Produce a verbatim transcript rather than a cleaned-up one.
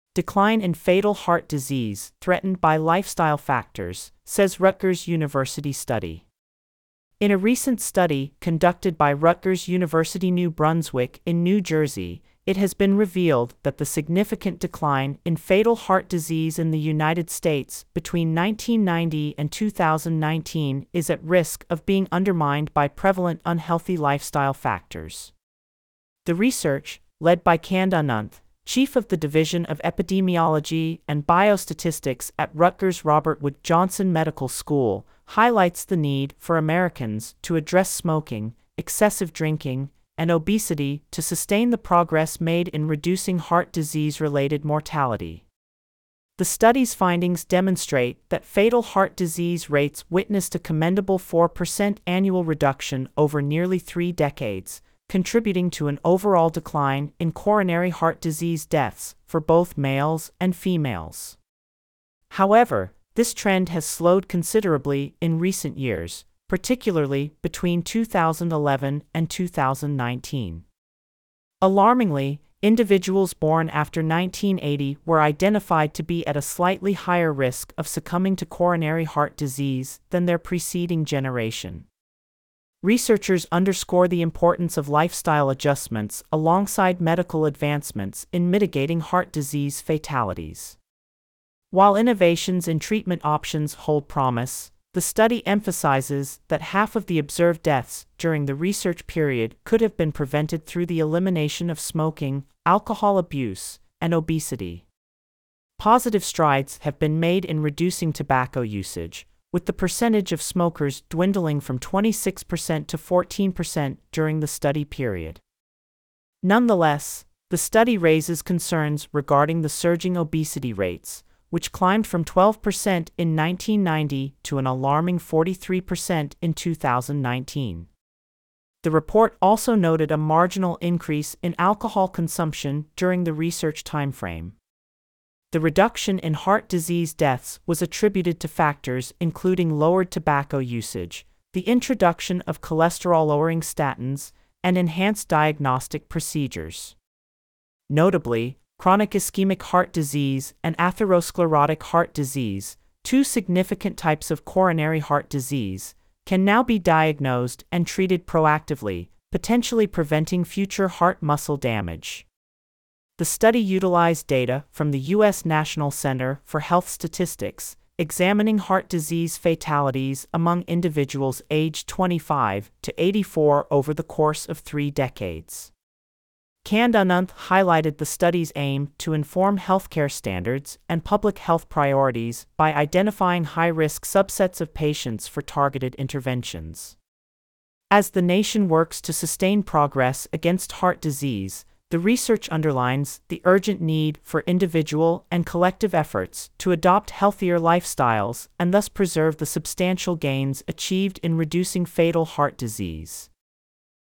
Decline in fatal heart disease threatened by lifestyle factors, says Rutgers University study. In a recent study conducted by Rutgers University New Brunswick in New Jersey, it has been revealed that the significant decline in fatal heart disease in the United States between nineteen ninety and two thousand nineteen is at risk of being undermined by prevalent unhealthy lifestyle factors. The research, led by Khand Ananth, Chief of the Division of Epidemiology and Biostatistics at Rutgers Robert Wood Johnson Medical School, highlights the need for Americans to address smoking, excessive drinking, and obesity to sustain the progress made in reducing heart disease-related mortality. The study's findings demonstrate that fatal heart disease rates witnessed a commendable four percent annual reduction over nearly three decades, contributing to an overall decline in coronary heart disease deaths for both males and females. However, this trend has slowed considerably in recent years, particularly between two thousand eleven and two thousand nineteen. Alarmingly, individuals born after nineteen eighty were identified to be at a slightly higher risk of succumbing to coronary heart disease than their preceding generation. Researchers underscore the importance of lifestyle adjustments alongside medical advancements in mitigating heart disease fatalities. While innovations in treatment options hold promise, the study emphasizes that half of the observed deaths during the research period could have been prevented through the elimination of smoking, alcohol abuse, and obesity. Positive strides have been made in reducing tobacco usage, with the percentage of smokers dwindling from twenty-six percent to fourteen percent during the study period. Nonetheless, the study raises concerns regarding the surging obesity rates, which climbed from twelve percent in nineteen ninety to an alarming forty-three percent in two thousand nineteen. The report also noted a marginal increase in alcohol consumption during the research timeframe. The reduction in heart disease deaths was attributed to factors including lowered tobacco usage, the introduction of cholesterol-lowering statins, and enhanced diagnostic procedures. Notably, chronic ischemic heart disease and atherosclerotic heart disease, two significant types of coronary heart disease, can now be diagnosed and treated proactively, potentially preventing future heart muscle damage. The study utilized data from the U S National Center for Health Statistics, examining heart disease fatalities among individuals aged twenty-five to eighty-four over the course of three decades. Khand Ananth highlighted the study's aim to inform healthcare standards and public health priorities by identifying high-risk subsets of patients for targeted interventions. As the nation works to sustain progress against heart disease, the research underlines the urgent need for individual and collective efforts to adopt healthier lifestyles and thus preserve the substantial gains achieved in reducing fatal heart disease.